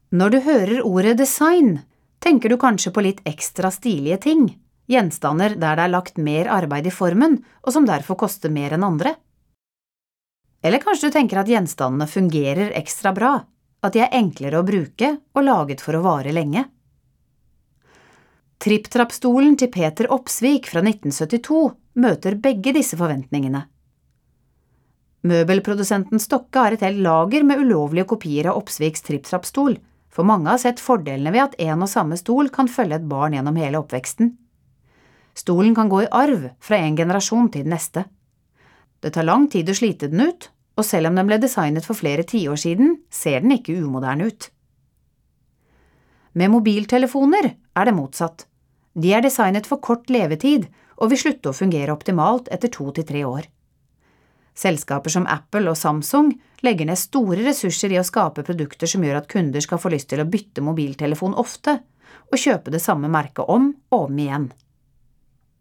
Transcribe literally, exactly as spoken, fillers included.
Når du hører ordet design, tenker du kanskje på litt ekstra stilige ting, gjenstander der det er lagt mer arbeid i formen, og som derfor koster mer enn andre. Eller kanskje du tenker at gjenstandene fungerer ekstra bra, at de er enklere å bruke og laget for å vare lenge. Tripp-trapp-stolen til Peter Opsvik fra nitten syttito møter begge disse forventningene. Møbelprodusenten Stokke har et helt lager med ulovlige kopier av Opsviks tripp-trapp-stol, for mange har sett fordelene ved at en og samme stol kan følge et barn gjennom hele oppveksten. Stolen kan gå i arv fra en generasjon til den neste. Det tar lang tid å slite den ut, og selv om den ble designet for flere tiår siden, ser den ikke umoderne ut. Med mobiltelefoner er det motsatt. De er designet for kort levetid, og vil slutte å fungere optimalt etter to til tre år. Selskaper som Apple og Samsung legger ned store ressurser i å skape produkter som gjør at kunder skal få lyst til å bytte mobiltelefon ofte, og kjøpe det samme merket om og om igjen.